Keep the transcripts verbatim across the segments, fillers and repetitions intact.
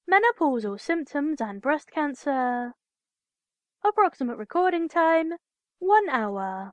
Menopausal symptoms and breast cancer. Approximate recording time, one hour.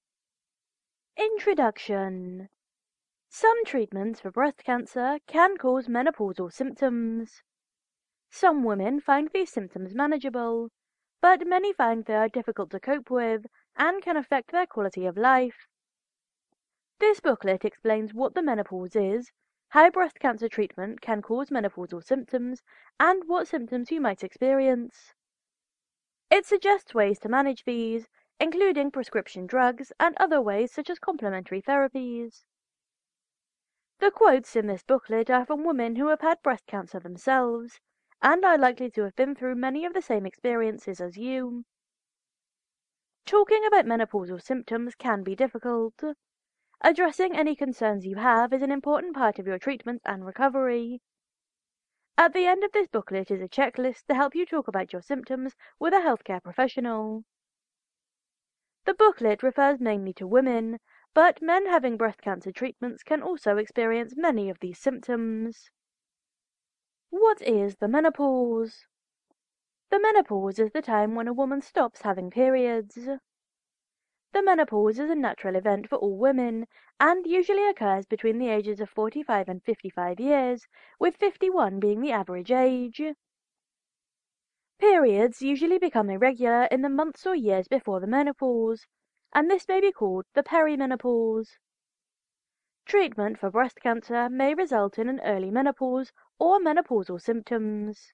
Introduction. Some treatments for breast cancer can cause menopausal symptoms. Some women find these symptoms manageable, but many find they are difficult to cope with and can affect their quality of life. This booklet explains what the menopause is, how breast cancer treatment can cause menopausal symptoms, and what symptoms you might experience. It suggests ways to manage these, including prescription drugs and other ways such as complementary therapies. The quotes in this booklet are from women who have had breast cancer themselves, and are likely to have been through many of the same experiences as you. Talking about menopausal symptoms can be difficult. Addressing any concerns you have is an important part of your treatment and recovery. At the end of this booklet is a checklist to help you talk about your symptoms with a healthcare professional. The booklet refers mainly to women, but men having breast cancer treatments can also experience many of these symptoms. What is the menopause? The menopause is the time when a woman stops having periods. The menopause is a natural event for all women, and usually occurs between the ages of forty-five and fifty-five years, with fifty-one being the average age. Periods usually become irregular in the months or years before the menopause, and this may be called the perimenopause. Treatment for breast cancer may result in an early menopause or menopausal symptoms.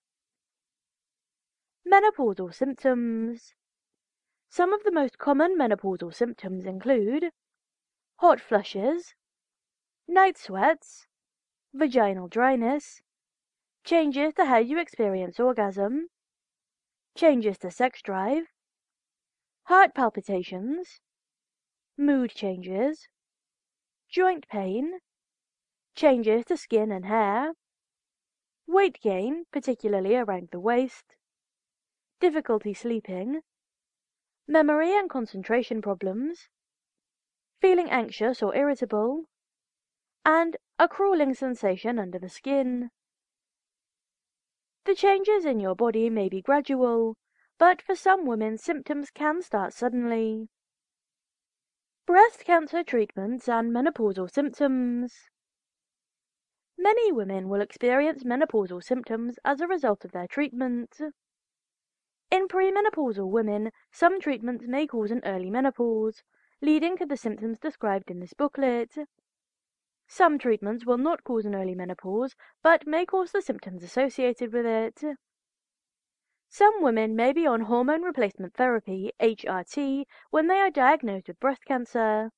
Menopausal symptoms. Some of the most common menopausal symptoms include hot flushes, night sweats, vaginal dryness, changes to how you experience orgasm, changes to sex drive, heart palpitations, mood changes, joint pain, changes to skin and hair, weight gain, particularly around the waist, difficulty sleeping, memory and concentration problems, feeling anxious or irritable, and a crawling sensation under the skin. The changes in your body may be gradual, but for some women symptoms can start suddenly. Breast cancer treatments and menopausal symptoms. Many women will experience menopausal symptoms as a result of their treatment. In premenopausal women, some treatments may cause an early menopause, leading to the symptoms described in this booklet. Some treatments will not cause an early menopause, but may cause the symptoms associated with it. Some women may be on hormone replacement therapy, H R T, when they are diagnosed with breast cancer.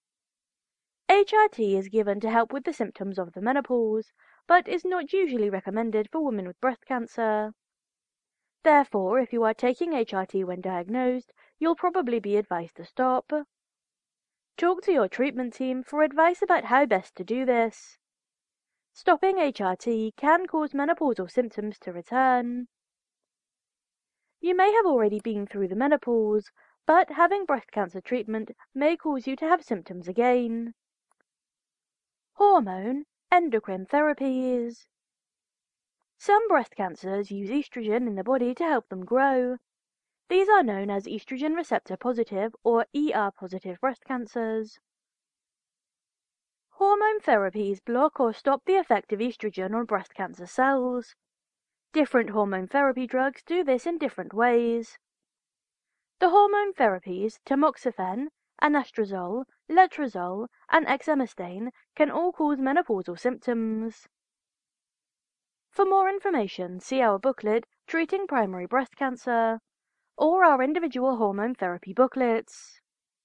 H R T is given to help with the symptoms of the menopause, but is not usually recommended for women with breast cancer. Therefore, if you are taking H R T when diagnosed, you'll probably be advised to stop. Talk to your treatment team for advice about how best to do this. Stopping H R T can cause menopausal symptoms to return. You may have already been through the menopause, but having breast cancer treatment may cause you to have symptoms again. Hormone endocrine therapies. Some breast cancers use estrogen in the body to help them grow. These are known as estrogen receptor positive or E R positive breast cancers. Hormone therapies block or stop the effect of estrogen on breast cancer cells. Different hormone therapy drugs do this in different ways. The hormone therapies tamoxifen, anastrozole, letrozole, and exemestane can all cause menopausal symptoms. For more information, see our booklet Treating Primary Breast Cancer, or our individual hormone therapy booklets.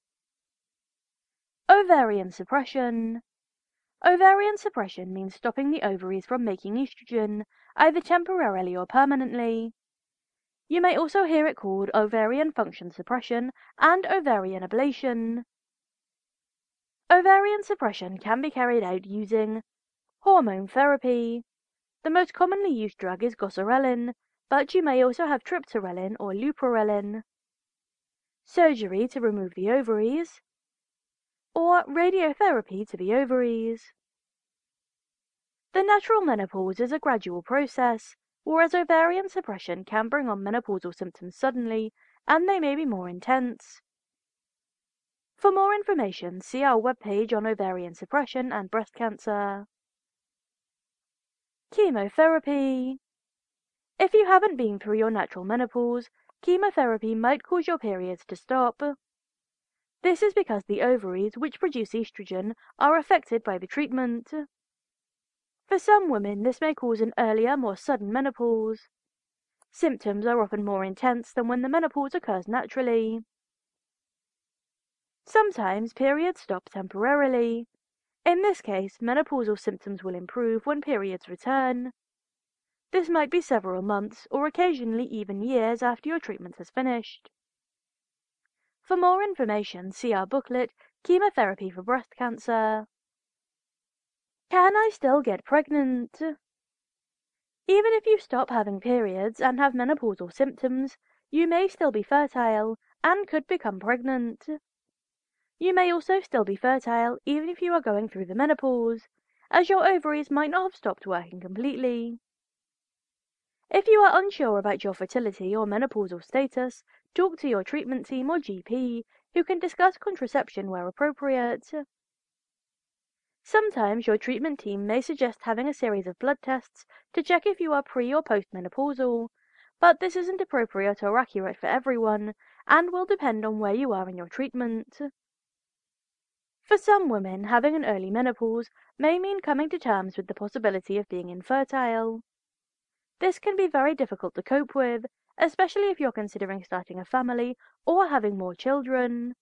Ovarian suppression. Ovarian suppression means stopping the ovaries from making estrogen, either temporarily or permanently. You may also hear it called ovarian function suppression and ovarian ablation. Ovarian suppression can be carried out using hormone therapy. The most commonly used drug is goserelin, but you may also have triptorelin or leuprorelin. Surgery to remove the ovaries, or radiotherapy to the ovaries. The natural menopause is a gradual process, whereas ovarian suppression can bring on menopausal symptoms suddenly, and they may be more intense. For more information, see our webpage on ovarian suppression and breast cancer. Chemotherapy. If you haven't been through your natural menopause, chemotherapy might cause your periods to stop. This is because the ovaries, which produce estrogen, are affected by the treatment. For some women, this may cause an earlier, more sudden menopause. Symptoms are often more intense than when the menopause occurs naturally. Sometimes periods stop temporarily. In this case, menopausal symptoms will improve when periods return. This might be several months or occasionally even years after your treatment has finished. For more information, see our booklet, Chemotherapy for Breast Cancer. Can I still get pregnant? Even if you stop having periods and have menopausal symptoms, you may still be fertile and could become pregnant. You may also still be fertile even if you are going through the menopause, as your ovaries might not have stopped working completely. If you are unsure about your fertility or menopausal status, talk to your treatment team or G P, who can discuss contraception where appropriate. Sometimes your treatment team may suggest having a series of blood tests to check if you are pre- or postmenopausal, but this isn't appropriate or accurate for everyone, and will depend on where you are in your treatment. For some women, having an early menopause may mean coming to terms with the possibility of being infertile. This can be very difficult to cope with, especially if you're considering starting a family or having more children.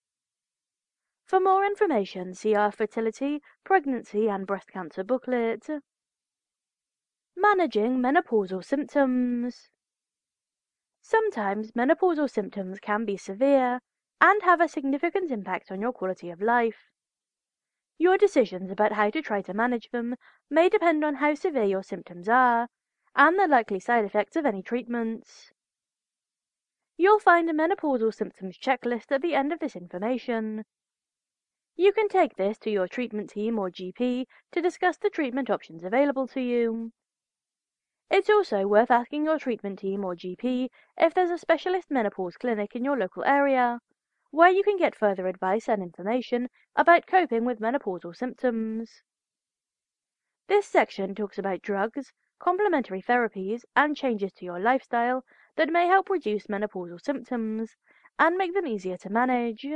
For more information, see our fertility, pregnancy, and breast cancer booklet. Managing menopausal symptoms. Sometimes menopausal symptoms can be severe and have a significant impact on your quality of life. Your decisions about how to try to manage them may depend on how severe your symptoms are and the likely side effects of any treatments. You'll find a menopausal symptoms checklist at the end of this information. You can take this to your treatment team or G P to discuss the treatment options available to you. It's also worth asking your treatment team or G P if there's a specialist menopause clinic in your local area, where you can get further advice and information about coping with menopausal symptoms. This section talks about drugs, complementary therapies, and changes to your lifestyle that may help reduce menopausal symptoms and make them easier to manage.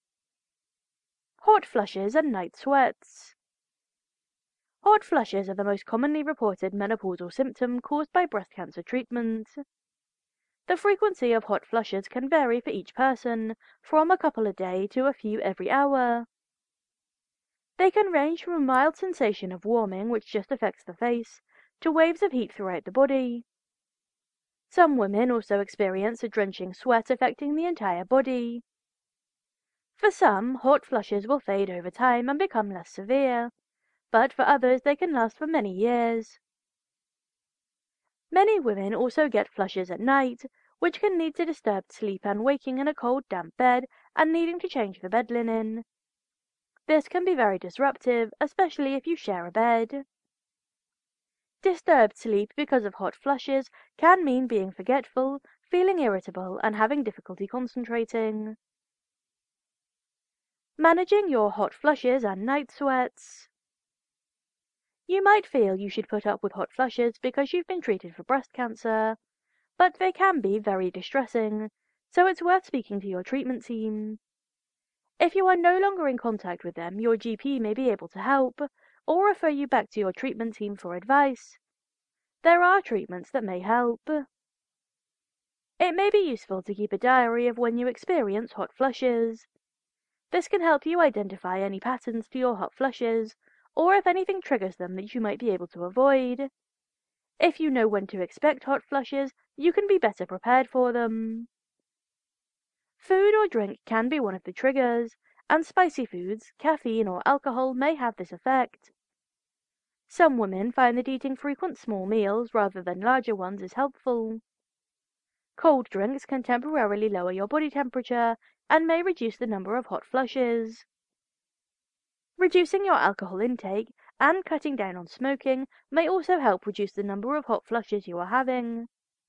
Hot flushes and night sweats. Hot flushes are the most commonly reported menopausal symptom caused by breast cancer treatment. The frequency of hot flushes can vary for each person, from a couple a day to a few every hour. They can range from a mild sensation of warming, which just affects the face, to waves of heat throughout the body. Some women also experience a drenching sweat affecting the entire body. For some, hot flushes will fade over time and become less severe, but for others they can last for many years. Many women also get flushes at night, which can lead to disturbed sleep and waking in a cold, damp bed and needing to change the bed linen. This can be very disruptive, especially if you share a bed. Disturbed sleep because of hot flushes can mean being forgetful, feeling irritable, and having difficulty concentrating. Managing your hot flushes and night sweats. You might feel you should put up with hot flushes because you've been treated for breast cancer, but they can be very distressing, so it's worth speaking to your treatment team. If you are no longer in contact with them, your G P may be able to help, or refer you back to your treatment team for advice. There are treatments that may help. It may be useful to keep a diary of when you experience hot flushes. This can help you identify any patterns to your hot flushes, or if anything triggers them that you might be able to avoid. If you know when to expect hot flushes, you can be better prepared for them. Food or drink can be one of the triggers, and spicy foods, caffeine, or alcohol may have this effect. Some women find that eating frequent small meals rather than larger ones is helpful. Cold drinks can temporarily lower your body temperature and may reduce the number of hot flushes. Reducing your alcohol intake and cutting down on smoking may also help reduce the number of hot flushes you are having.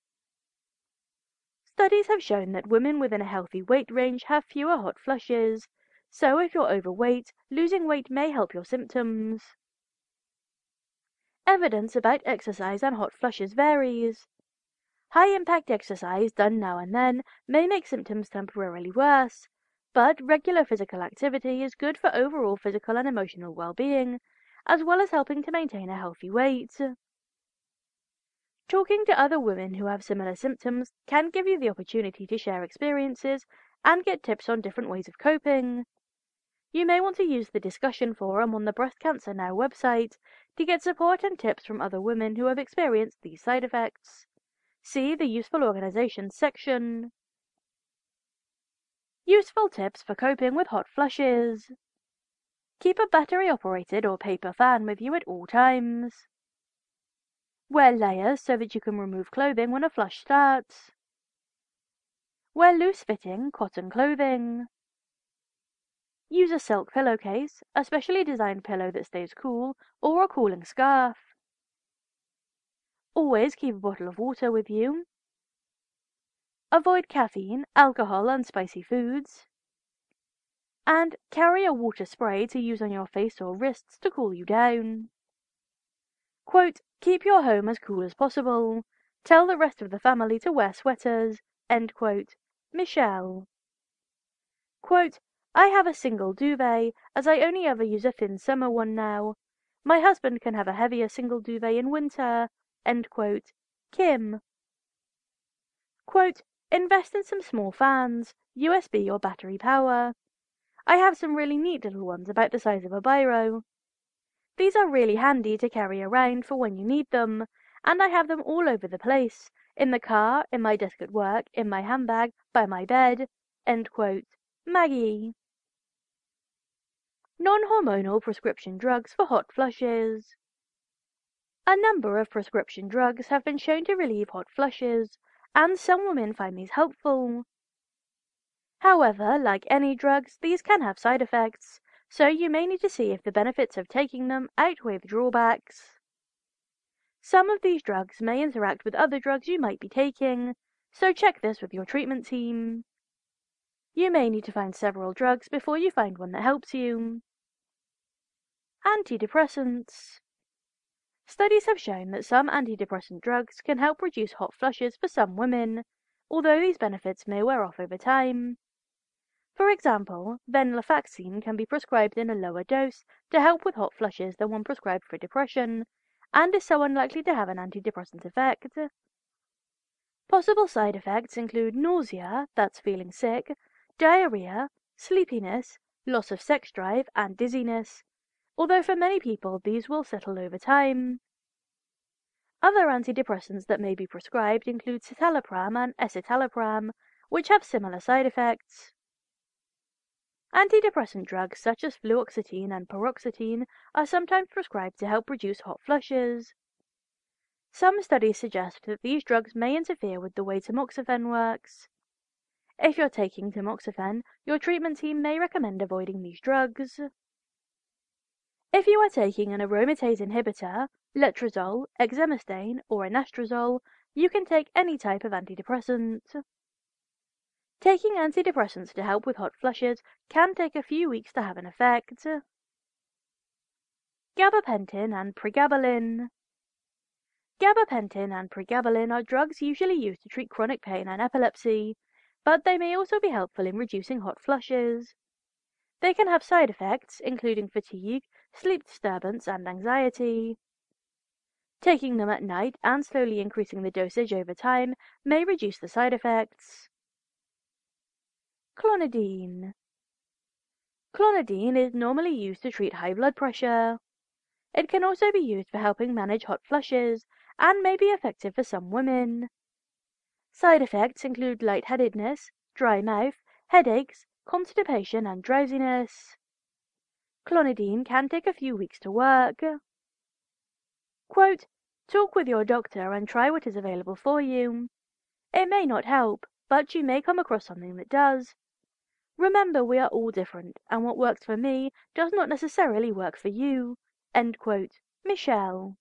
Studies have shown that women within a healthy weight range have fewer hot flushes, so if you're overweight, losing weight may help your symptoms. Evidence about exercise and hot flushes varies. High-impact exercise done now and then may make symptoms temporarily worse, but regular physical activity is good for overall physical and emotional well-being, as well as helping to maintain a healthy weight. Talking to other women who have similar symptoms can give you the opportunity to share experiences and get tips on different ways of coping. You may want to use the discussion forum on the Breast Cancer Now website to get support and tips from other women who have experienced these side effects. See the Useful Organizations section. Useful tips for coping with hot flushes. Keep a battery-operated or paper fan with you at all times. Wear layers so that you can remove clothing when a flush starts. Wear loose-fitting cotton clothing. Use a silk pillowcase, a specially designed pillow that stays cool, or a cooling scarf. Always keep a bottle of water with you. Avoid caffeine, alcohol, and spicy foods. And carry a water spray to use on your face or wrists to cool you down. Quote, keep your home as cool as possible. Tell the rest of the family to wear sweaters. End quote. Michelle. Quote, I have a single duvet, as I only ever use a thin summer one now. My husband can have a heavier single duvet in winter. End quote. Kim. Quote, invest in some small fans, U S B or battery power. I have some really neat little ones about the size of a biro. These are really handy to carry around for when you need them, and I have them all over the place, in the car, in my desk at work, in my handbag, by my bed. End quote. Maggie. Non-hormonal prescription drugs for hot flushes. A number of prescription drugs have been shown to relieve hot flushes, and some women find these helpful. However, like any drugs, these can have side effects, so you may need to see if the benefits of taking them outweigh the drawbacks. Some of these drugs may interact with other drugs you might be taking, so check this with your treatment team. You may need to find several drugs before you find one that helps you. Antidepressants. Studies have shown that some antidepressant drugs can help reduce hot flushes for some women, although these benefits may wear off over time. For example, venlafaxine can be prescribed in a lower dose to help with hot flushes than one prescribed for depression, and is so unlikely to have an antidepressant effect. Possible side effects include nausea, that's feeling sick, diarrhea, sleepiness, loss of sex drive, and dizziness, although for many people these will settle over time. Other antidepressants that may be prescribed include citalopram and escitalopram, which have similar side effects. Antidepressant drugs such as fluoxetine and paroxetine are sometimes prescribed to help reduce hot flushes. Some studies suggest that these drugs may interfere with the way tamoxifen works. If you're taking tamoxifen, your treatment team may recommend avoiding these drugs. If you are taking an aromatase inhibitor, letrozole, exemestane, or anastrozole, you can take any type of antidepressant. Taking antidepressants to help with hot flushes can take a few weeks to have an effect. Gabapentin and pregabalin. Gabapentin and pregabalin are drugs usually used to treat chronic pain and epilepsy, but they may also be helpful in reducing hot flushes. They can have side effects, including fatigue, sleep disturbance, and anxiety. Taking them at night and slowly increasing the dosage over time may reduce the side effects. Clonidine. Clonidine is normally used to treat high blood pressure. It can also be used for helping manage hot flushes and may be effective for some women. Side effects include lightheadedness, dry mouth, headaches, constipation, and drowsiness. Clonidine can take a few weeks to work. Quote, talk with your doctor and try what is available for you. It may not help, but you may come across something that does. Remember, we are all different, and what works for me does not necessarily work for you. End quote. Michelle.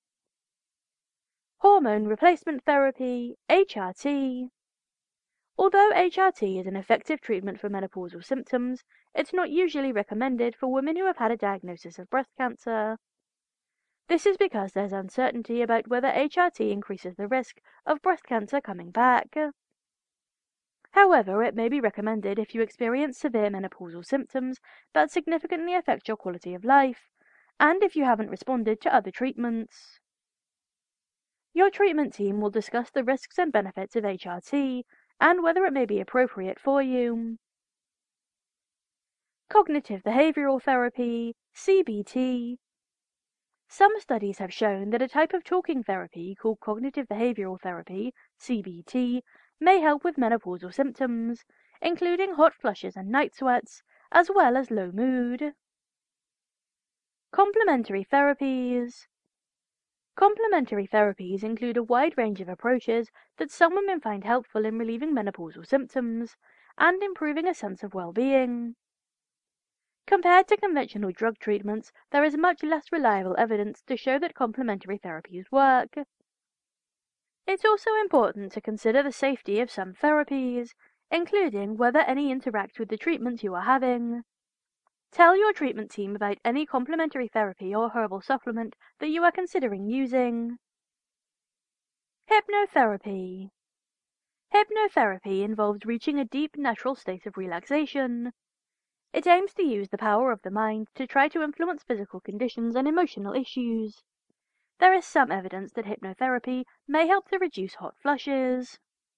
Hormone replacement therapy, H R T. Although H R T is an effective treatment for menopausal symptoms, it's not usually recommended for women who have had a diagnosis of breast cancer. This is because there's uncertainty about whether H R T increases the risk of breast cancer coming back. However, it may be recommended if you experience severe menopausal symptoms that significantly affect your quality of life, and if you haven't responded to other treatments. Your treatment team will discuss the risks and benefits of H R T and whether it may be appropriate for you. Cognitive behavioral therapy, C B T. Some studies have shown that a type of talking therapy called cognitive behavioral therapy, C B T, may help with menopausal symptoms, including hot flushes and night sweats, as well as low mood. Complementary therapies. Complementary therapies include a wide range of approaches that some women find helpful in relieving menopausal symptoms and improving a sense of well-being. Compared to conventional drug treatments, there is much less reliable evidence to show that complementary therapies work. It's also important to consider the safety of some therapies, including whether any interact with the treatment you are having. Tell your treatment team about any complementary therapy or herbal supplement that you are considering using. Hypnotherapy. Hypnotherapy involves reaching a deep natural state of relaxation. It aims to use the power of the mind to try to influence physical conditions and emotional issues. There is some evidence that hypnotherapy may help to reduce hot flushes.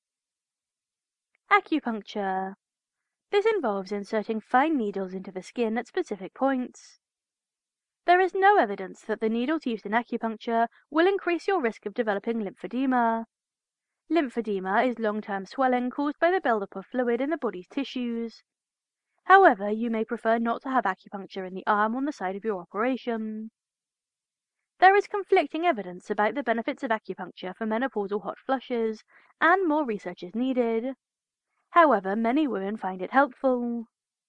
Acupuncture. This involves inserting fine needles into the skin at specific points. There is no evidence that the needles used in acupuncture will increase your risk of developing lymphedema. Lymphedema is long-term swelling caused by the buildup of fluid in the body's tissues. However, you may prefer not to have acupuncture in the arm on the side of your operation. There is conflicting evidence about the benefits of acupuncture for menopausal hot flushes, and more research is needed. However, many women find it helpful.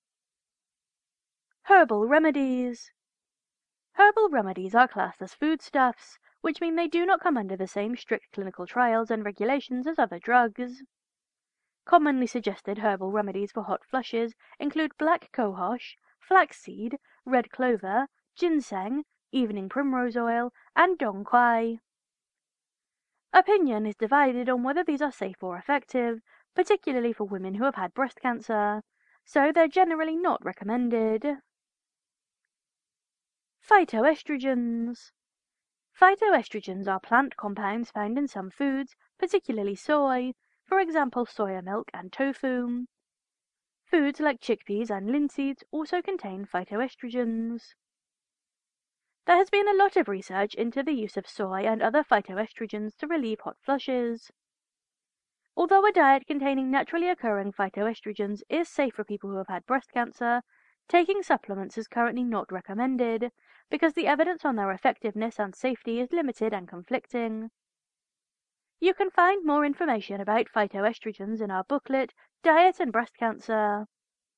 Herbal remedies. Herbal remedies are classed as foodstuffs, which mean they do not come under the same strict clinical trials and regulations as other drugs. Commonly suggested herbal remedies for hot flushes include black cohosh, flaxseed, red clover, ginseng, evening primrose oil, and dong quai. Opinion is divided on whether these are safe or effective, particularly for women who have had breast cancer, so they're generally not recommended. Phytoestrogens. Phytoestrogens are plant compounds found in some foods, particularly soy, for example soya milk and tofu. Foods like chickpeas and linseeds also contain phytoestrogens. There has been a lot of research into the use of soy and other phytoestrogens to relieve hot flushes. Although a diet containing naturally occurring phytoestrogens is safe for people who have had breast cancer, taking supplements is currently not recommended because the evidence on their effectiveness and safety is limited and conflicting. You can find more information about phytoestrogens in our booklet, Diet and Breast Cancer.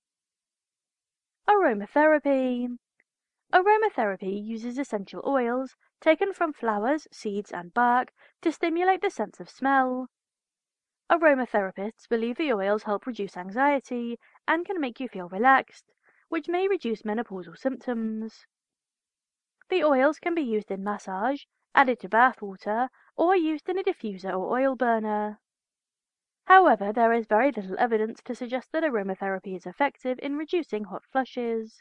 Aromatherapy. Aromatherapy uses essential oils taken from flowers, seeds, and bark to stimulate the sense of smell. Aromatherapists believe the oils help reduce anxiety and can make you feel relaxed, which may reduce menopausal symptoms. The oils can be used in massage, added to bath water, or used in a diffuser or oil burner. However, there is very little evidence to suggest that aromatherapy is effective in reducing hot flushes.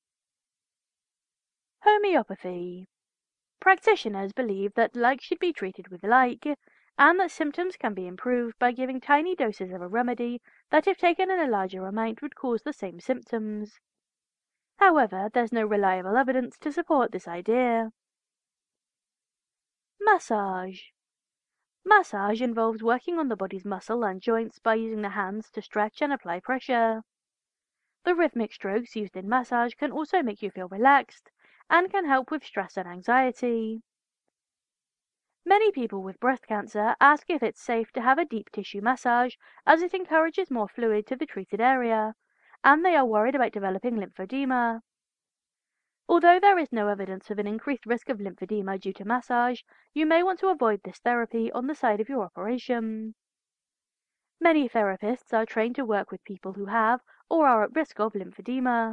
Homeopathy. Practitioners believe that like should be treated with like, and that symptoms can be improved by giving tiny doses of a remedy that if taken in a larger amount would cause the same symptoms. However, there's no reliable evidence to support this idea. Massage. Massage involves working on the body's muscle and joints by using the hands to stretch and apply pressure. The rhythmic strokes used in massage can also make you feel relaxed and can help with stress and anxiety. Many people with breast cancer ask if it's safe to have a deep tissue massage as it encourages more fluid to the treated area, and they are worried about developing lymphedema. Although there is no evidence of an increased risk of lymphedema due to massage, you may want to avoid this therapy on the side of your operation. Many therapists are trained to work with people who have or are at risk of lymphedema.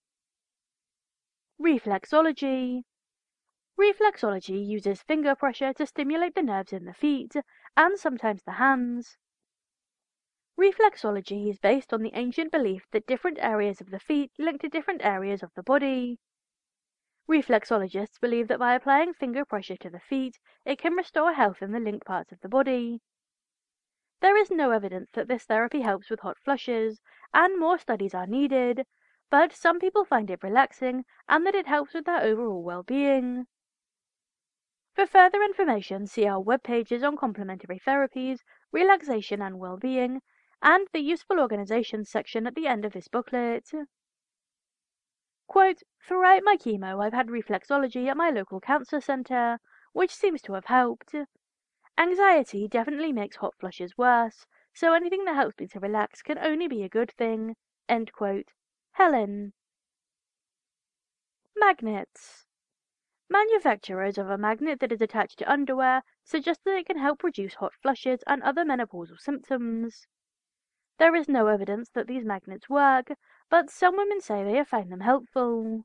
Reflexology. Reflexology uses finger pressure to stimulate the nerves in the feet and sometimes the hands. Reflexology is based on the ancient belief that different areas of the feet link to different areas of the body. Reflexologists believe that by applying finger pressure to the feet, it can restore health in the linked parts of the body. There is no evidence that this therapy helps with hot flushes, and more studies are needed, but some people find it relaxing and that it helps with their overall well-being. For further information, see our web pages on complementary therapies, relaxation and well-being, and the useful organizations section at the end of this booklet. Quote, throughout my chemo I've had reflexology at my local cancer center, which seems to have helped. Anxiety definitely makes hot flushes worse, so anything that helps me to relax can only be a good thing. End quote. Helen. Magnets. Manufacturers of a magnet that is attached to underwear suggest that it can help reduce hot flushes and other menopausal symptoms. There is no evidence that these magnets work, but some women say they have found them helpful.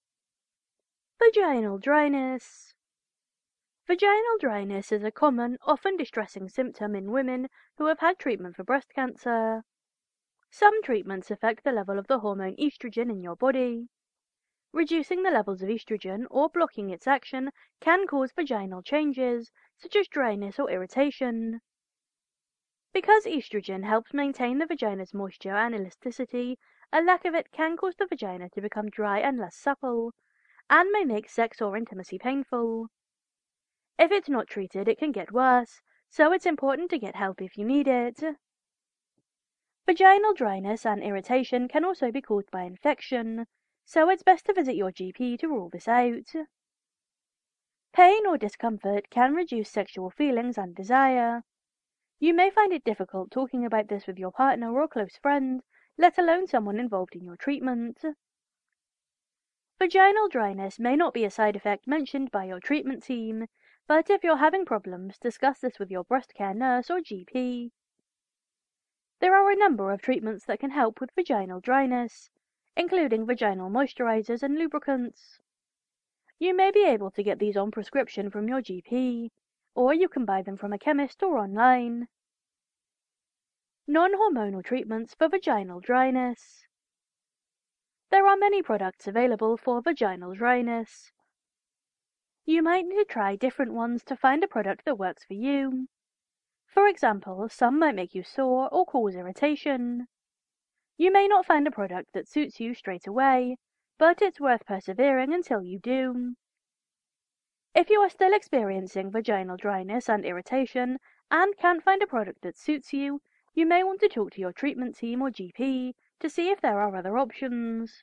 Vaginal dryness. Vaginal dryness is a common, often distressing symptom in women who have had treatment for breast cancer. Some treatments affect the level of the hormone estrogen in your body. Reducing the levels of estrogen or blocking its action can cause vaginal changes, such as dryness or irritation. Because estrogen helps maintain the vagina's moisture and elasticity, a lack of it can cause the vagina to become dry and less supple, and may make sex or intimacy painful. If it's not treated, it can get worse, so it's important to get help if you need it. Vaginal dryness and irritation can also be caused by infection, so it's best to visit your G P to rule this out. Pain or discomfort can reduce sexual feelings and desire. You may find it difficult talking about this with your partner or close friend, let alone someone involved in your treatment. Vaginal dryness may not be a side effect mentioned by your treatment team, but if you're having problems, discuss this with your breast care nurse or G P. There are a number of treatments that can help with vaginal dryness, including vaginal moisturizers and lubricants. You may be able to get these on prescription from your G P, or you can buy them from a chemist or online. Non-hormonal treatments for vaginal dryness. There are many products available for vaginal dryness. You might need to try different ones to find a product that works for you. For example, some might make you sore or cause irritation. You may not find a product that suits you straight away, but it's worth persevering until you do. If you are still experiencing vaginal dryness and irritation and can't find a product that suits you, you may want to talk to your treatment team or G P to see if there are other options.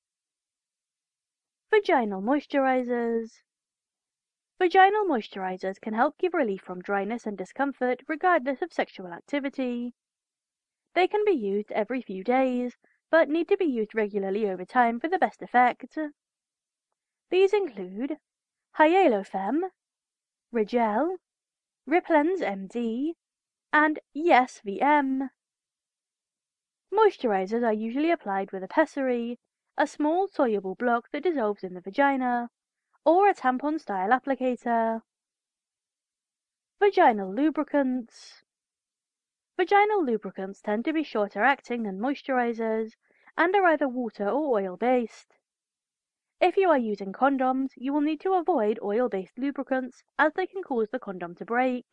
Vaginal moisturizers. Vaginal moisturizers can help give relief from dryness and discomfort regardless of sexual activity. They can be used every few days, but need to be used regularly over time for the best effect. These include Hyalofem, Rigel, Riplens M D, and Yes V M. Moisturizers are usually applied with a pessary, a small soluble block that dissolves in the vagina, or a tampon-style applicator. Vaginal lubricants. Vaginal lubricants tend to be shorter acting than moisturizers and are either water or oil-based. If you are using condoms, you will need to avoid oil-based lubricants as they can cause the condom to break.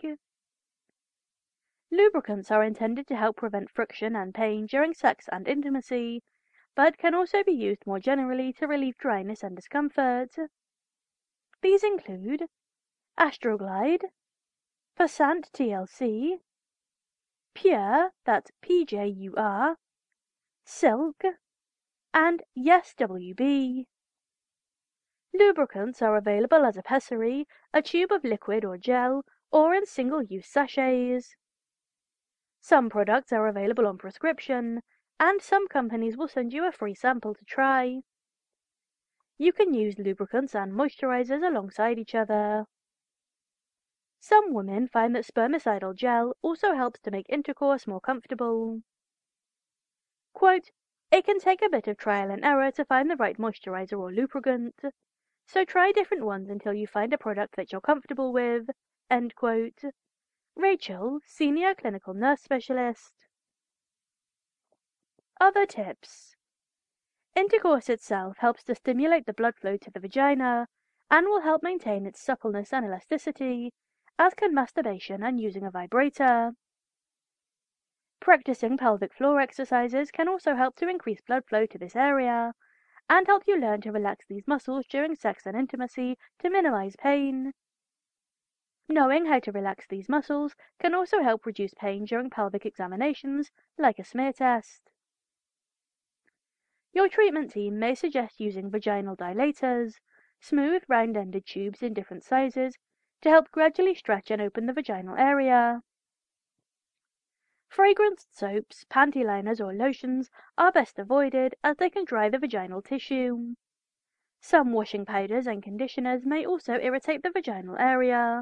Lubricants are intended to help prevent friction and pain during sex and intimacy, but can also be used more generally to relieve dryness and discomfort. These include Astroglide, Passant T L C, Pure, that's P J U R, Silk, and Yes W B. Lubricants are available as a pessary, a tube of liquid or gel, or in single-use sachets. Some products are available on prescription, and some companies will send you a free sample to try. You can use lubricants and moisturizers alongside each other. Some women find that spermicidal gel also helps to make intercourse more comfortable. Quote, "It can take a bit of trial and error to find the right moisturizer or lubricant, so try different ones until you find a product that you're comfortable with." End quote. Rachel, Senior Clinical Nurse Specialist. Other tips. Intercourse itself helps to stimulate the blood flow to the vagina and will help maintain its suppleness and elasticity, as can masturbation and using a vibrator. Practicing pelvic floor exercises can also help to increase blood flow to this area and help you learn to relax these muscles during sex and intimacy to minimize pain. Knowing how to relax these muscles can also help reduce pain during pelvic examinations, like a smear test. Your treatment team may suggest using vaginal dilators, smooth round-ended tubes in different sizes, to help gradually stretch and open the vaginal area. Fragranced soaps, panty liners or lotions are best avoided as they can dry the vaginal tissue. Some washing powders and conditioners may also irritate the vaginal area.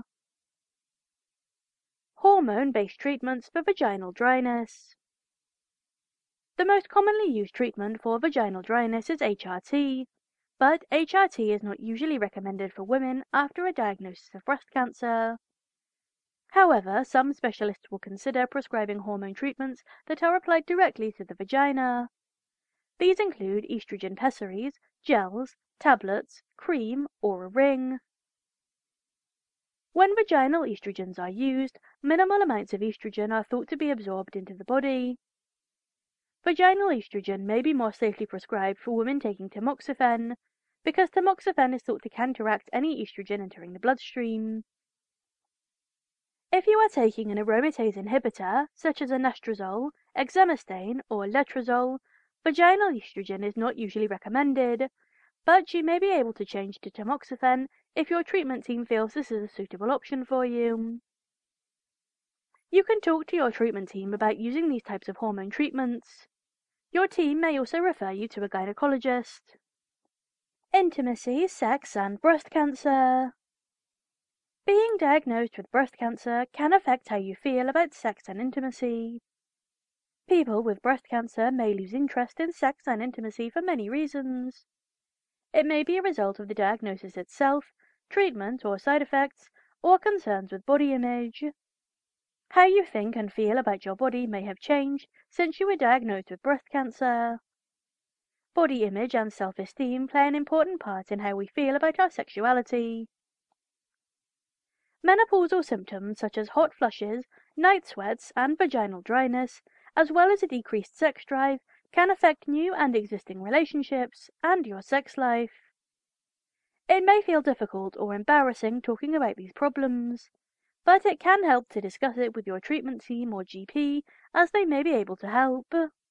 Hormone-based treatments for vaginal dryness. The most commonly used treatment for vaginal dryness is H R T, but H R T is not usually recommended for women after a diagnosis of breast cancer. However, some specialists will consider prescribing hormone treatments that are applied directly to the vagina. These include estrogen pessaries, gels, tablets, cream, or a ring. When vaginal estrogens are used, minimal amounts of estrogen are thought to be absorbed into the body. Vaginal estrogen may be more safely prescribed for women taking tamoxifen, because tamoxifen is thought to counteract any estrogen entering the bloodstream. If you are taking an aromatase inhibitor, such as anastrozole, exemestane, or letrozole, vaginal estrogen is not usually recommended, but you may be able to change to tamoxifen if your treatment team feels this is a suitable option for you. You can talk to your treatment team about using these types of hormone treatments. Your team may also refer you to a gynecologist. Intimacy, sex, and breast cancer. Being diagnosed with breast cancer can affect how you feel about sex and intimacy. People with breast cancer may lose interest in sex and intimacy for many reasons. It may be a result of the diagnosis itself, treatment or side effects, or concerns with body image. How you think and feel about your body may have changed since you were diagnosed with breast cancer. Body image and self-esteem play an important part in how we feel about our sexuality. Menopausal symptoms such as hot flushes, night sweats, and vaginal dryness, as well as a decreased sex drive, can affect new and existing relationships and your sex life. It may feel difficult or embarrassing talking about these problems, but it can help to discuss it with your treatment team or G P, as they may be able to help.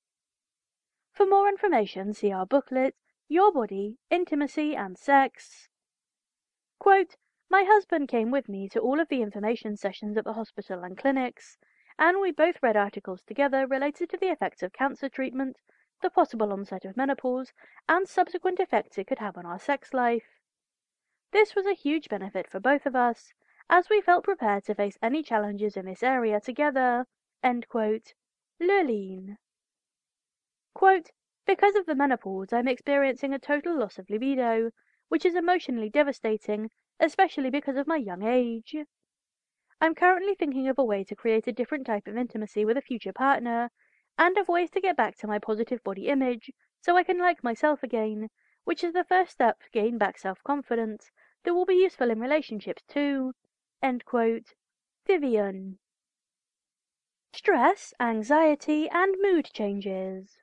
For more information, see our booklet, Your Body, Intimacy and Sex. Quote, "My husband came with me to all of the information sessions at the hospital and clinics, and we both read articles together related to the effects of cancer treatment, the possible onset of menopause, and subsequent effects it could have on our sex life. This was a huge benefit for both of us, as we felt prepared to face any challenges in this area together." End quote. Lurleen. Quote, "Because of the menopause, I'm experiencing a total loss of libido, which is emotionally devastating, especially because of my young age. I'm currently thinking of a way to create a different type of intimacy with a future partner, and of ways to get back to my positive body image, so I can like myself again, which is the first step to gain back self-confidence that will be useful in relationships too." End quote. Vivian. Stress, anxiety, and mood changes.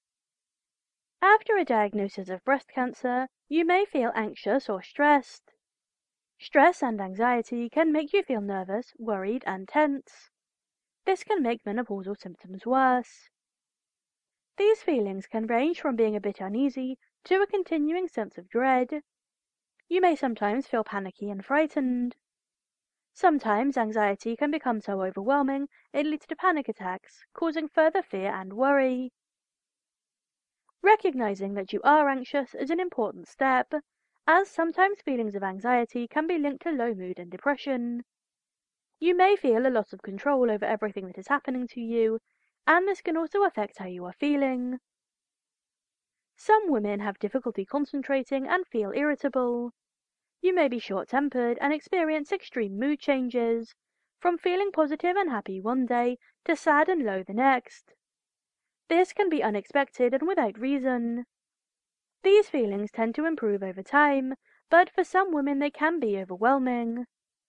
After a diagnosis of breast cancer, you may feel anxious or stressed. Stress and anxiety can make you feel nervous, worried, and tense. This can make menopausal symptoms worse. These feelings can range from being a bit uneasy to a continuing sense of dread. You may sometimes feel panicky and frightened. Sometimes anxiety can become so overwhelming it leads to panic attacks, causing further fear and worry. Recognizing that you are anxious is an important step, as sometimes feelings of anxiety can be linked to low mood and depression. You may feel a loss of control over everything that is happening to you, and this can also affect how you are feeling. Some women have difficulty concentrating and feel irritable. You may be short-tempered and experience extreme mood changes, from feeling positive and happy one day to sad and low the next. This can be unexpected and without reason. These feelings tend to improve over time, but for some women they can be overwhelming.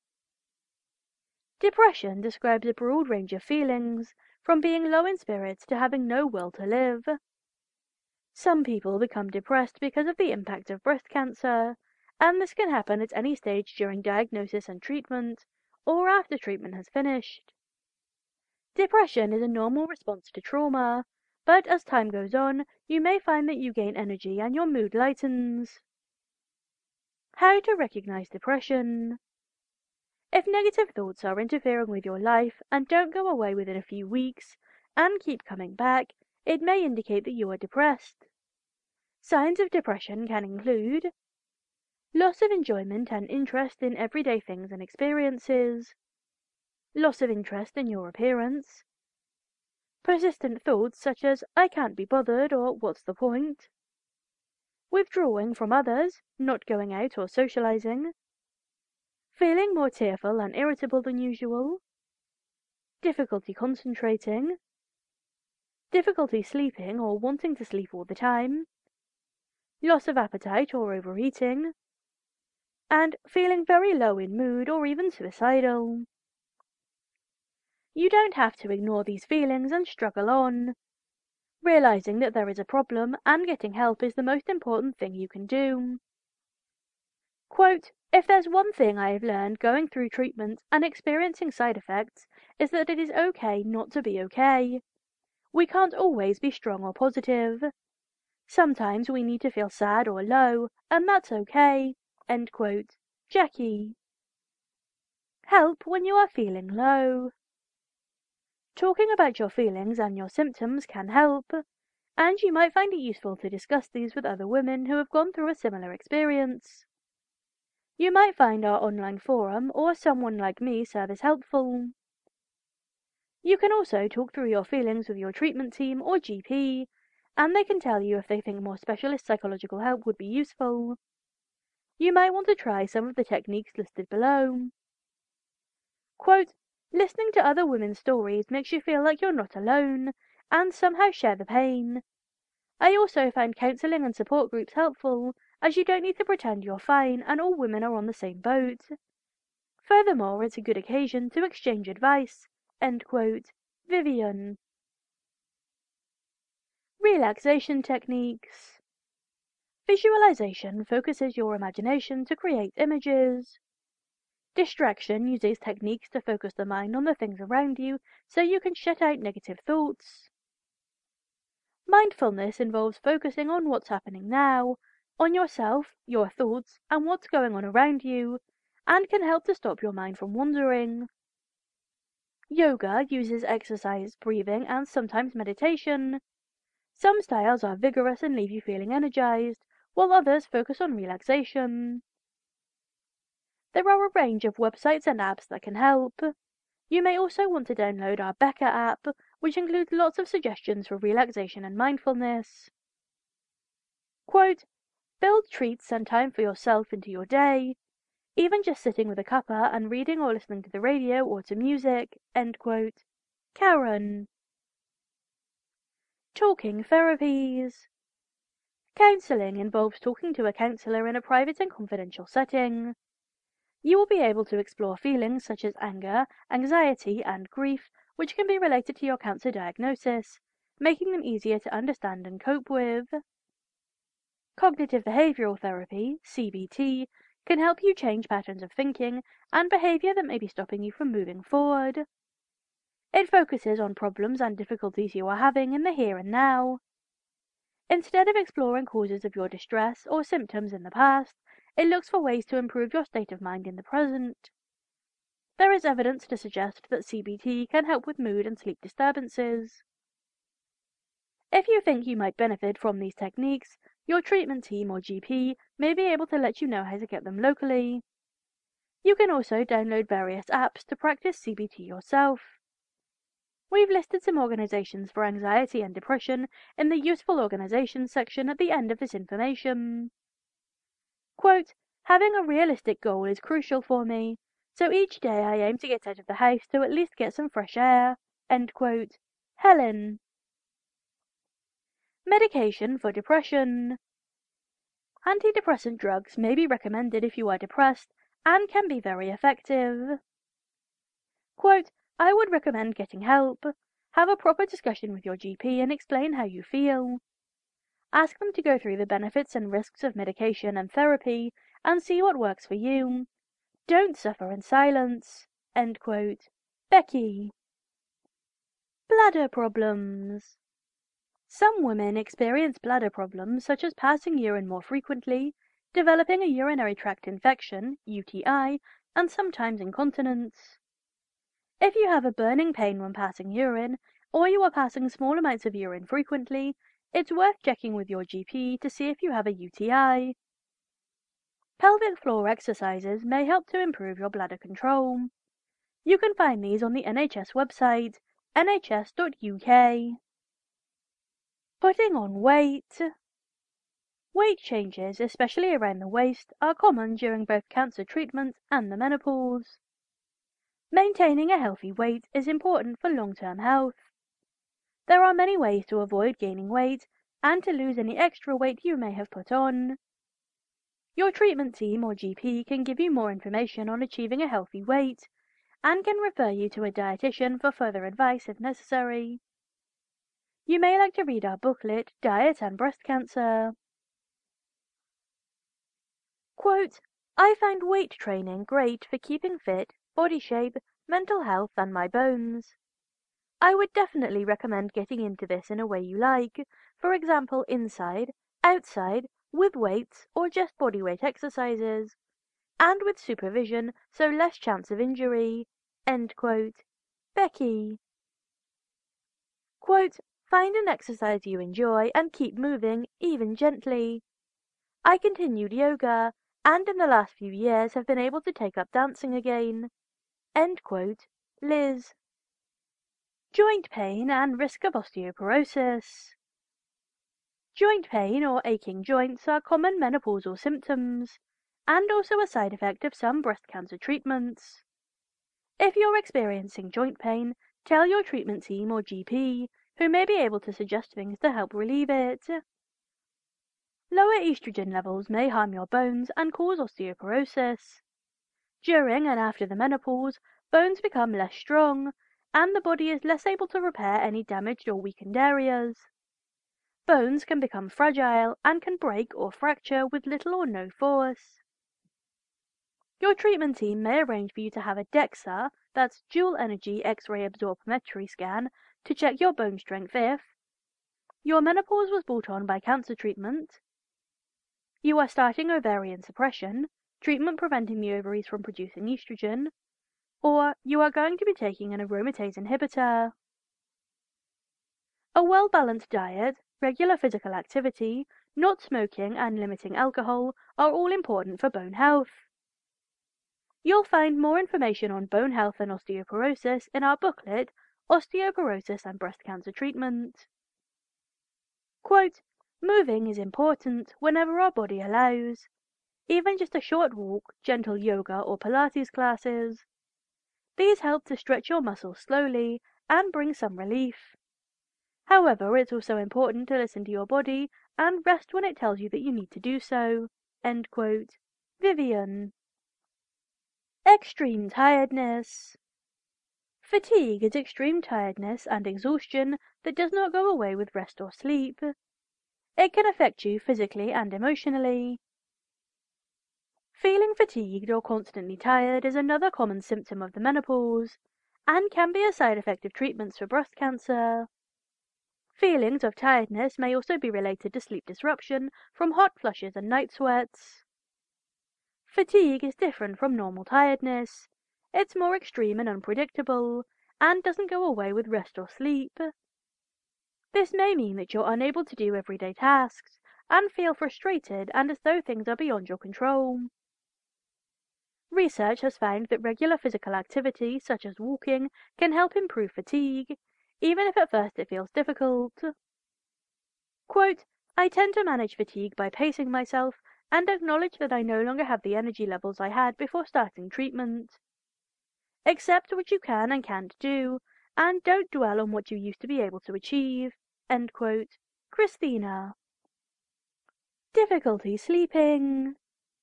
Depression describes a broad range of feelings, from being low in spirits to having no will to live. Some people become depressed because of the impact of breast cancer, and this can happen at any stage during diagnosis and treatment, or after treatment has finished. Depression is a normal response to trauma, but as time goes on, you may find that you gain energy and your mood lightens. How to recognize depression. If negative thoughts are interfering with your life and don't go away within a few weeks and keep coming back, it may indicate that you are depressed. Signs of depression can include loss of enjoyment and interest in everyday things and experiences, loss of interest in your appearance, persistent thoughts such as "I can't be bothered" or "what's the point?", withdrawing from others, not going out or socializing, feeling more tearful and irritable than usual, difficulty concentrating, difficulty sleeping or wanting to sleep all the time, loss of appetite or overeating, and feeling very low in mood or even suicidal. You don't have to ignore these feelings and struggle on. Realizing that there is a problem and getting help is the most important thing you can do. Quote, "If there's one thing I have learned going through treatment and experiencing side effects, is that it is okay not to be okay. We can't always be strong or positive. Sometimes we need to feel sad or low, and that's okay." End quote. Jackie. Help when you are feeling low. Talking about your feelings and your symptoms can help, and you might find it useful to discuss these with other women who have gone through a similar experience. You might find our online forum or someone like me serve as helpful. You can also talk through your feelings with your treatment team or G P, and they can tell you if they think more specialist psychological help would be useful. You might want to try some of the techniques listed below. Quote, "Listening to other women's stories makes you feel like you're not alone, and somehow share the pain. I also find counselling and support groups helpful, as you don't need to pretend you're fine and all women are on the same boat. Furthermore, it's a good occasion to exchange advice." End quote. Vivian. Relaxation techniques. Visualization focuses your imagination to create images. Distraction uses techniques to focus the mind on the things around you so you can shut out negative thoughts. Mindfulness involves focusing on what's happening now, on yourself, your thoughts, and what's going on around you, and can help to stop your mind from wandering. Yoga uses exercise, breathing, and sometimes meditation. Some styles are vigorous and leave you feeling energized, while others focus on relaxation. There are a range of websites and apps that can help. You may also want to download our Becca app, which includes lots of suggestions for relaxation and mindfulness. Quote, "Build treats and time for yourself into your day, even just sitting with a cuppa and reading or listening to the radio or to music." End quote. Karen. Talking therapies. Counselling involves talking to a counsellor in a private and confidential setting. You will be able to explore feelings such as anger, anxiety, and grief, which can be related to your cancer diagnosis, making them easier to understand and cope with. Cognitive behavioral therapy, C B T, can help you change patterns of thinking and behavior that may be stopping you from moving forward. It focuses on problems and difficulties you are having in the here and now. Instead of exploring causes of your distress or symptoms in the past, it looks for ways to improve your state of mind in the present. There is evidence to suggest that C B T can help with mood and sleep disturbances. If you think you might benefit from these techniques, Your treatment team or G P may be able to let you know how to get them locally. You can also download various apps to practice C B T yourself. We've listed some organizations for anxiety and depression in the Useful Organizations section at the end of this information. Quote, having a realistic goal is crucial for me, so each day I aim to get out of the house to at least get some fresh air. End quote. Helen. Medication for depression. Antidepressant drugs may be recommended if you are depressed and can be very effective. Quote, I would recommend getting help. Have a proper discussion with your G P and explain how you feel. Ask them to go through the benefits and risks of medication and therapy and see what works for you. Don't suffer in silence. End quote. Becky. Bladder problems. Some women experience bladder problems such as passing urine more frequently, developing a urinary tract infection, U T I, and sometimes incontinence. If you have a burning pain when passing urine, or you are passing small amounts of urine frequently, it's worth checking with your G P to see if you have a U T I. Pelvic floor exercises may help to improve your bladder control. You can find these on the N H S website, N H S dot U K. Putting on weight. Weight changes, especially around the waist, are common during both cancer treatment and the menopause. Maintaining a healthy weight is important for long-term health. There are many ways to avoid gaining weight and to lose any extra weight you may have put on. Your treatment team or G P can give you more information on achieving a healthy weight and can refer you to a dietitian for further advice if necessary. You may like to read our booklet, Diet and Breast Cancer. Quote, I find weight training great for keeping fit, body shape, mental health, and my bones. I would definitely recommend getting into this in a way you like, for example inside, outside, with weights, or just bodyweight exercises, and with supervision so less chance of injury. End quote. Becky. Quote, find an exercise you enjoy and keep moving, even gently. I continued yoga, and in the last few years have been able to take up dancing again. End quote. Liz. Joint pain and risk of osteoporosis. Joint pain or aching joints are common menopausal symptoms, and also a side effect of some breast cancer treatments. If you're experiencing joint pain, tell your treatment team or G P, who may be able to suggest things to help relieve it. Lower estrogen levels may harm your bones and cause osteoporosis. During and after the menopause, bones become less strong, and the body is less able to repair any damaged or weakened areas. Bones can become fragile and can break or fracture with little or no force. Your treatment team may arrange for you to have a DEXA, that's dual energy X-ray absorptiometry scan, to check your bone strength if your menopause was brought on by cancer treatment, you are starting ovarian suppression, treatment preventing the ovaries from producing estrogen, or you are going to be taking an aromatase inhibitor. A well-balanced diet, regular physical activity, not smoking and limiting alcohol are all important for bone health. You'll find more information on bone health and osteoporosis in our booklet, Osteoporosis and Breast Cancer Treatment. Quote, moving is important whenever our body allows. Even just a short walk, gentle yoga or Pilates classes. These help to stretch your muscles slowly and bring some relief. However, it's also important to listen to your body and rest when it tells you that you need to do so. End quote. Vivian. Extreme tiredness. Fatigue is extreme tiredness and exhaustion that does not go away with rest or sleep. It can affect you physically and emotionally. Feeling fatigued or constantly tired is another common symptom of the menopause, and can be a side effect of treatments for breast cancer. Feelings of tiredness may also be related to sleep disruption from hot flushes and night sweats. Fatigue is different from normal tiredness. It's more extreme and unpredictable, and doesn't go away with rest or sleep. This may mean that you're unable to do everyday tasks, and feel frustrated and as though things are beyond your control. Research has found that regular physical activity, such as walking, can help improve fatigue, even if at first it feels difficult. Quote, I tend to manage fatigue by pacing myself and acknowledge that I no longer have the energy levels I had before starting treatment. Accept what you can and can't do, and don't dwell on what you used to be able to achieve. End quote. Christina. Difficulty sleeping.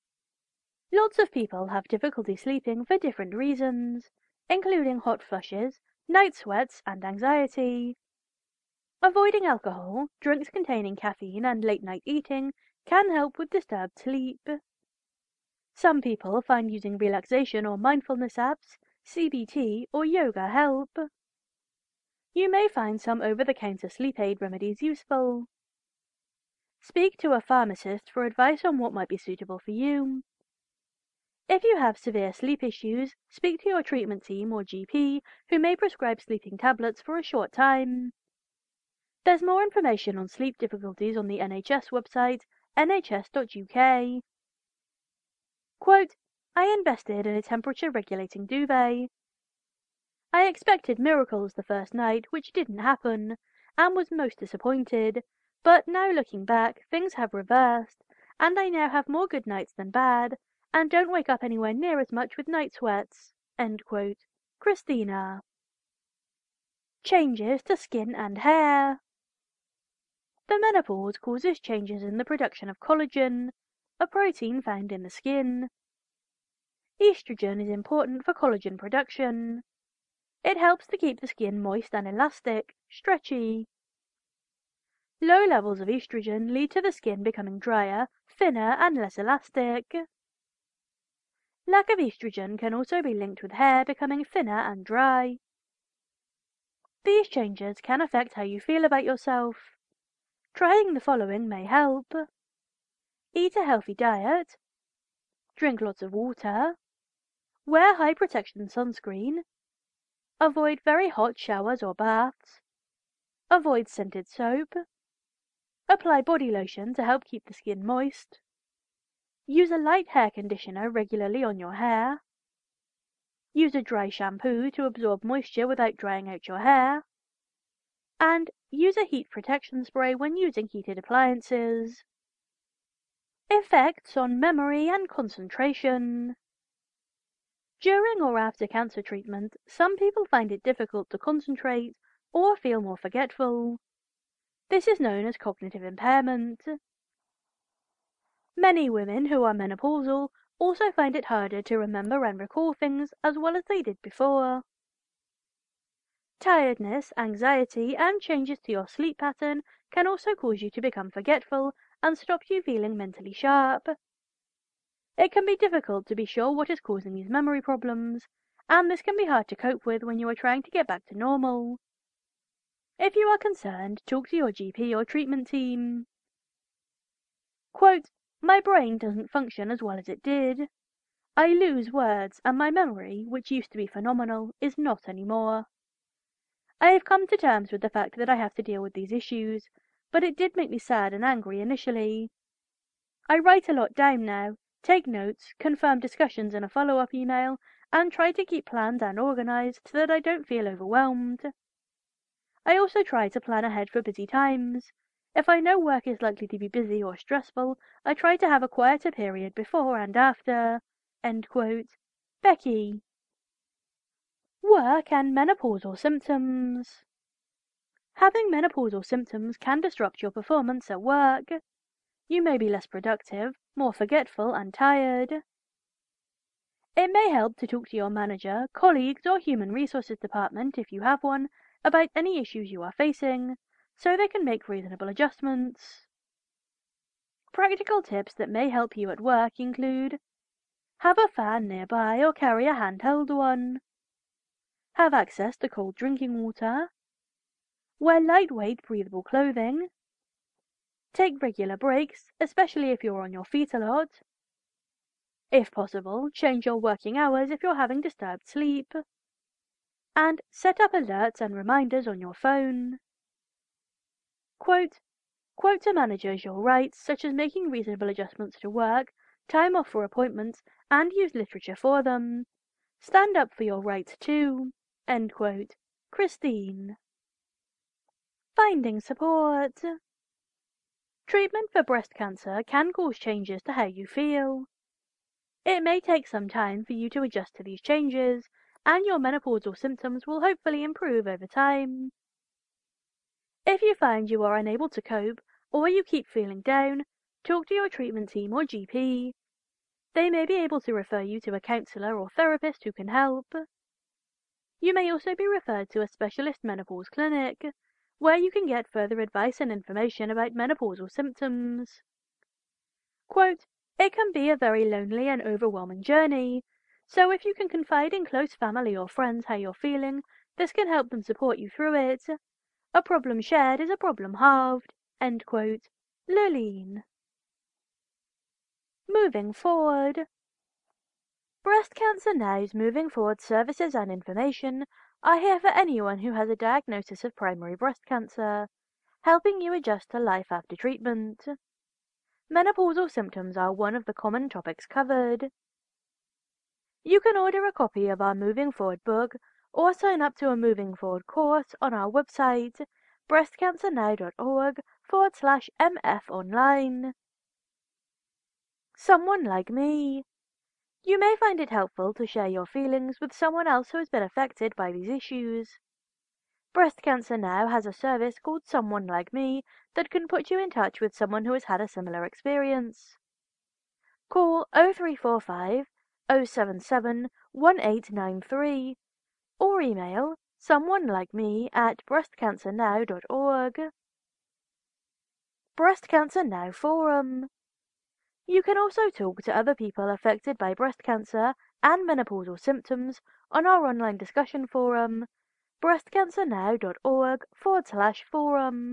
Lots of people have difficulty sleeping for different reasons, including hot flushes, night sweats, and anxiety. Avoiding alcohol, drinks containing caffeine, and late-night eating can help with disturbed sleep. Some people find using relaxation or mindfulness apps, C B T, or yoga help. You may find some over-the-counter sleep aid remedies useful. Speak to a pharmacist for advice on what might be suitable for you. If you have severe sleep issues, speak to your treatment team or G P, who may prescribe sleeping tablets for a short time. There's more information on sleep difficulties on the N H S website, N H S dot U K. Quote, I invested in a temperature-regulating duvet. I expected miracles the first night, which didn't happen, and was most disappointed, but now looking back, things have reversed, and I now have more good nights than bad, and don't wake up anywhere near as much with night sweats. End quote. Christina. Changes to skin and hair. The menopause causes changes in the production of collagen, a protein found in the skin. Estrogen is important for collagen production. It helps to keep the skin moist and elastic, stretchy. Low levels of estrogen lead to the skin becoming drier, thinner, and less elastic. Lack of estrogen can also be linked with hair becoming thinner and dry. These changes can affect how you feel about yourself. Trying the following may help. Eat a healthy diet. Drink lots of water. Wear high protection sunscreen. Avoid very hot showers or baths. Avoid scented soap. Apply body lotion to help keep the skin moist. Use a light hair conditioner regularly on your hair. Use a dry shampoo to absorb moisture without drying out your hair. And use a heat protection spray when using heated appliances. Effects on memory and concentration. During or after cancer treatment, some people find it difficult to concentrate or feel more forgetful. This is known as cognitive impairment. Many women who are menopausal also find it harder to remember and recall things as well as they did before. Tiredness, anxiety, and changes to your sleep pattern can also cause you to become forgetful and stop you feeling mentally sharp. It can be difficult to be sure what is causing these memory problems, and this can be hard to cope with when you are trying to get back to normal. If you are concerned, talk to your G P or treatment team. Quote, my brain doesn't function as well as it did. I lose words, and my memory, which used to be phenomenal, is not anymore. I have come to terms with the fact that I have to deal with these issues, but it did make me sad and angry initially. I write a lot down now, take notes, confirm discussions in a follow-up email, and try to keep planned and organized so that I don't feel overwhelmed. I also try to plan ahead for busy times. If I know work is likely to be busy or stressful, I try to have a quieter period before and after. End quote. Becky. Work and menopausal symptoms. Having menopausal symptoms can disrupt your performance at work. You may be less productive, more forgetful, and tired. It may help to talk to your manager, colleagues, or human resources department, if you have one, about any issues you are facing, so they can make reasonable adjustments. Practical tips that may help you at work include: have a fan nearby or carry a handheld one. Have access to cold drinking water. Wear lightweight breathable clothing. Take regular breaks, especially if you're on your feet a lot. If possible, change your working hours if you're having disturbed sleep. And set up alerts and reminders on your phone. Quote, Quote to managers your rights, such as making reasonable adjustments to work, time off for appointments, and use literature for them. Stand up for your rights too. End quote. Christine. Finding support. Treatment for breast cancer can cause changes to how you feel. It may take some time for you to adjust to these changes, and your menopausal symptoms will hopefully improve over time. If you find you are unable to cope, or you keep feeling down, talk to your treatment team or G P. They may be able to refer you to a counsellor or therapist who can help. You may also be referred to a specialist menopause clinic, where you can get further advice and information about menopausal symptoms. Quote, it can be a very lonely and overwhelming journey, so if you can confide in close family or friends how you're feeling, this can help them support you through it. A problem shared is a problem halved. End quote. Lurleen. Moving forward. Breast Cancer Now's Moving Forward services and information are here for anyone who has a diagnosis of primary breast cancer, helping you adjust to life after treatment. Menopausal symptoms are one of the common topics covered. You can order a copy of our Moving Forward book or sign up to a Moving Forward course on our website, breastcancernow.org forward slash MF online. Someone like me. You may find it helpful to share your feelings with someone else who has been affected by these issues. Breast Cancer Now has a service called Someone Like Me that can put you in touch with someone who has had a similar experience. Call oh three four five, oh seven seven, one eight nine three or email someonelikeme at breastcancernow dot org. Breast Cancer Now Forum. You can also talk to other people affected by breast cancer and menopausal symptoms on our online discussion forum, breastcancernow.org forward slash forum.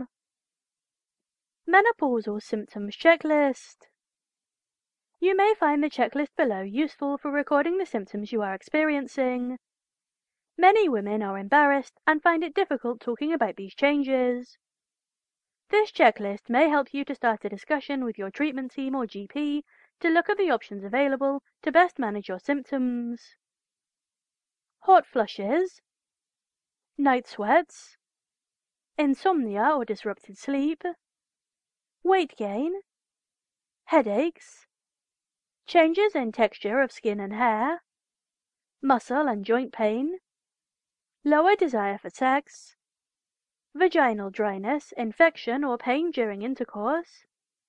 Menopausal Symptoms Checklist. You may find the checklist below useful for recording the symptoms you are experiencing. Many women are embarrassed and find it difficult talking about these changes. This checklist may help you to start a discussion with your treatment team or G P to look at the options available to best manage your symptoms. Hot flushes, night sweats, insomnia or disrupted sleep, weight gain, headaches, changes in texture of skin and hair, muscle and joint pain, lower desire for sex, vaginal dryness, infection or pain during intercourse,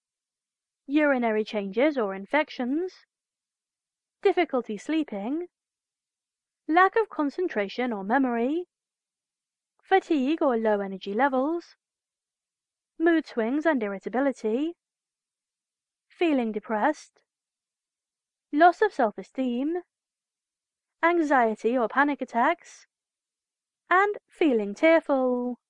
urinary changes or infections, difficulty sleeping, lack of concentration or memory, fatigue or low energy levels, mood swings and irritability, feeling depressed, loss of self-esteem, anxiety or panic attacks, and feeling tearful.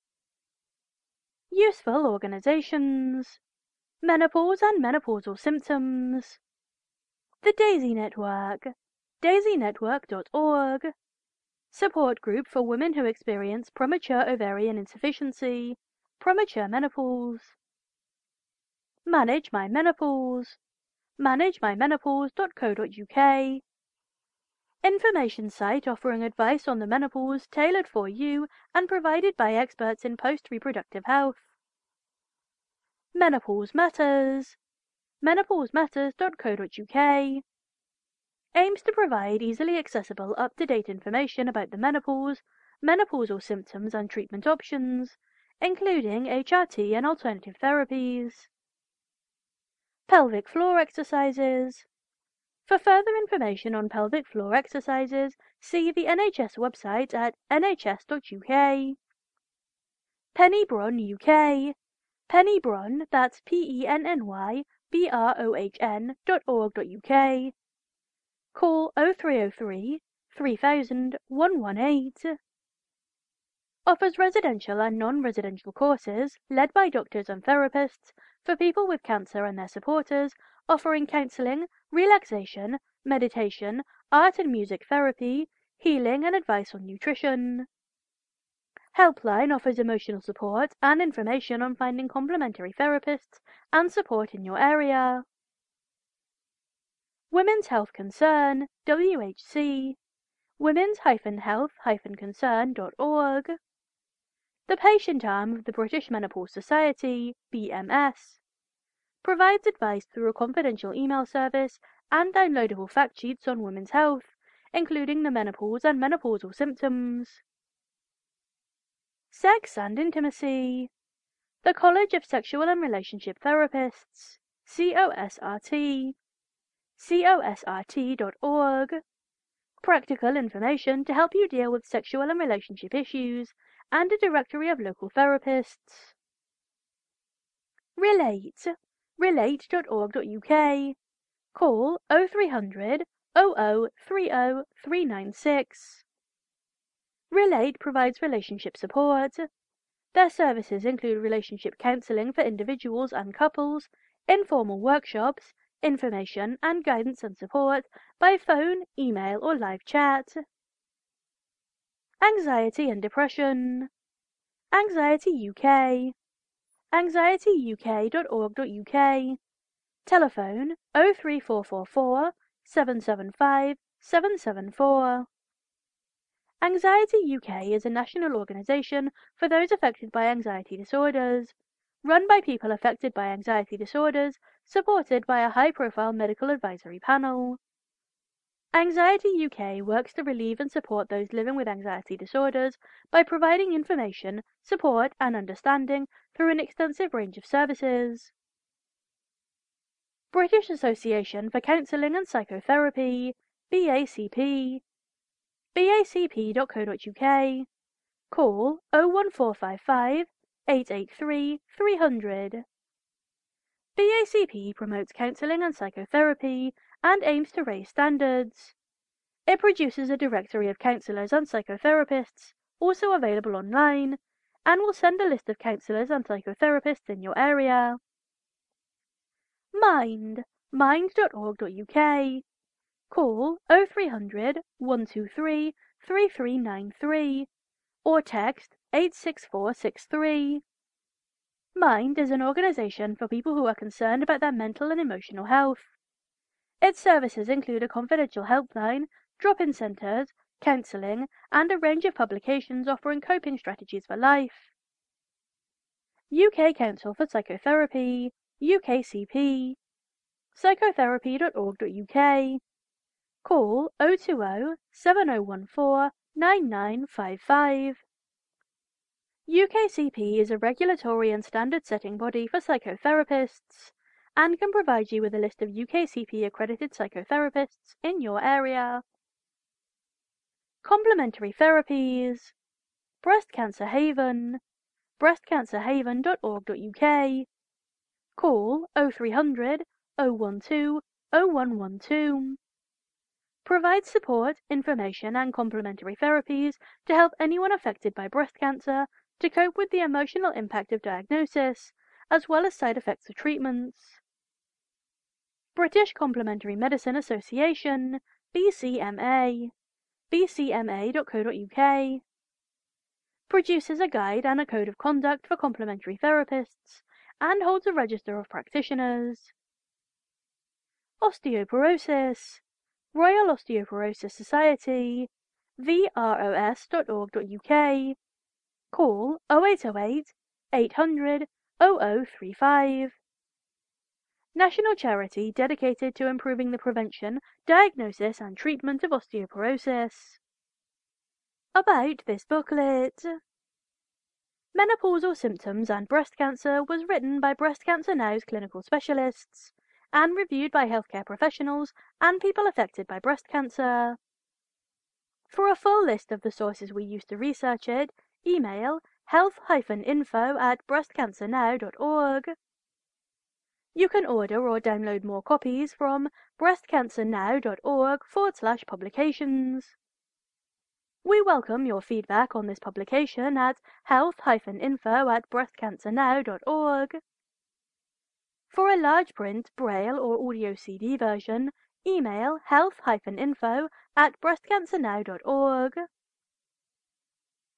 Useful organizations. Menopause and menopausal symptoms. The Daisy Network. daisy network dot org. Support group for women who experience premature ovarian insufficiency, premature menopause. Manage My Menopause. manage my menopause dot co dot uk. Information site offering advice on the menopause tailored for you and provided by experts in post-reproductive health. Menopause Matters. menopause matters dot co dot uk. Aims to provide easily accessible up-to-date information about the menopause, menopausal symptoms and treatment options, including H R T and alternative therapies. Pelvic floor exercises. For further information on pelvic floor exercises, see the N H S website at n h s dot u k. Pennybron U K. Pennybron, that's P E N N Y B R O H N dot org dot U K. Call oh three oh three, three thousand, one one eight. Offers residential and non-residential courses led by doctors and therapists for people with cancer and their supporters, offering counselling, relaxation, meditation, art and music therapy, healing and advice on nutrition. Helpline offers emotional support and information on finding complementary therapists and support in your area. Women's Health Concern, W H C, women's health concern dot org. The Patient Arm of the British Menopause Society, B M S, provides advice through a confidential email service and downloadable fact sheets on women's health, including the menopause and menopausal symptoms. Sex and Intimacy, the College of Sexual and Relationship Therapists, C O S R T, C O S R T dot org. Practical information to help you deal with sexual and relationship issues, and a directory of local therapists. Relate, relate dot org dot U K. Call oh three hundred, oh oh three oh three nine six. Relate provides relationship support. Their services include relationship counselling for individuals and couples, informal workshops, information and guidance and support by phone, email or live chat. Anxiety and Depression, Anxiety U K, anxiety U K dot org dot U K. Telephone oh three four four four, seven seven five, seven seven four. Anxiety U K is a national organisation for those affected by anxiety disorders, run by people affected by anxiety disorders, supported by a high-profile medical advisory panel. Anxiety U K works to relieve and support those living with anxiety disorders by providing information, support and understanding through an extensive range of services. British Association for Counselling and Psychotherapy, B A C P, B A C P dot co dot U K. Call oh one four five five, eight eight three, three hundred. B A C P promotes counselling and psychotherapy and aims to raise standards. It produces a directory of counsellors and psychotherapists, also available online, and will send a list of counsellors and psychotherapists in your area. Mind, mind dot org dot U K. Call oh three hundred, one two three, three three nine three or text eight six four six three. Mind is an organisation for people who are concerned about their mental and emotional health. Its services include a confidential helpline, drop-in centres, counselling, and a range of publications offering coping strategies for life. U K Council for Psychotherapy, U K C P, psychotherapy dot org dot U K. Call oh two oh, seven oh one four, nine nine five five. U K C P is a regulatory and standard-setting body for psychotherapists and can provide you with a list of U K C P accredited psychotherapists in your area. Complementary therapies. Breast Cancer Haven, breast cancer haven dot org dot U K. Call oh three hundred, oh one two, oh one one two. Provides support, information and complementary therapies to help anyone affected by breast cancer to cope with the emotional impact of diagnosis, as well as side effects of treatments. British Complementary Medicine Association, B C M A, b c m a dot co dot U K. Produces a guide and a code of conduct for complementary therapists, and holds a register of practitioners. Osteoporosis, Royal Osteoporosis Society, v r o s dot org dot U K. Call oh eight oh eight, eight hundred, oh oh three five. National charity dedicated to improving the prevention, diagnosis and treatment of osteoporosis. About this booklet. Menopausal Symptoms and Breast Cancer was written by Breast Cancer Now's clinical specialists and reviewed by healthcare professionals and people affected by breast cancer. For a full list of the sources we used to research it, email health info at breast cancer now dot org. You can order or download more copies from breast cancer now dot org forward slash publications. We welcome your feedback on this publication at health info at breast cancer now dot org. For a large print, braille or audio C D version, email health info at breast cancer now dot org.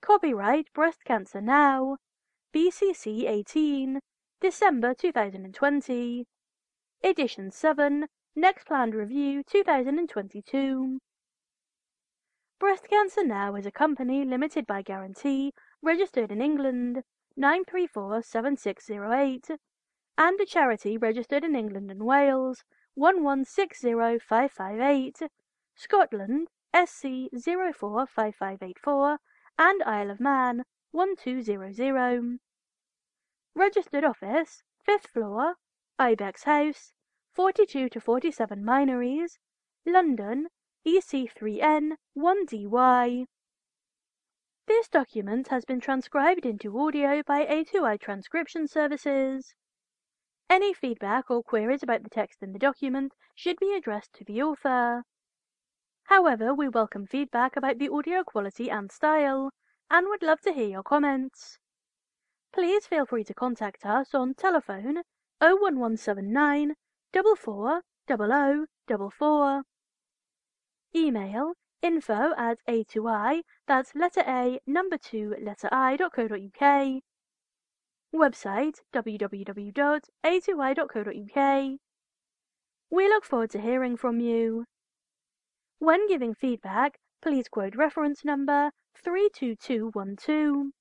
Copyright Breast Cancer Now, B C C eighteen, December two thousand twenty. Edition seven, Next Planned Review two thousand twenty-two. Breast Cancer Now is a company limited by guarantee, registered in England nine three four seven six zero eight, and a charity registered in England and Wales one one six zero five five eight, Scotland S C zero four five five eight four, and Isle of Man one two zero zero. Registered office, fifth floor, Ibex House, forty-two to forty-seven Minories, London, E C three N one D Y. This document has been transcribed into audio by A two I Transcription Services. Any feedback or queries about the text in the document should be addressed to the author. However, we welcome feedback about the audio quality and style, and would love to hear your comments. Please feel free to contact us on telephone oh one one seven nine, four four zero zero four four. Email info at A two I, that's letter A, number two, letter I, dot co dot uk. Website w w w dot a two i dot co dot uk. We look forward to hearing from you. When giving feedback, please quote reference number three two two one two.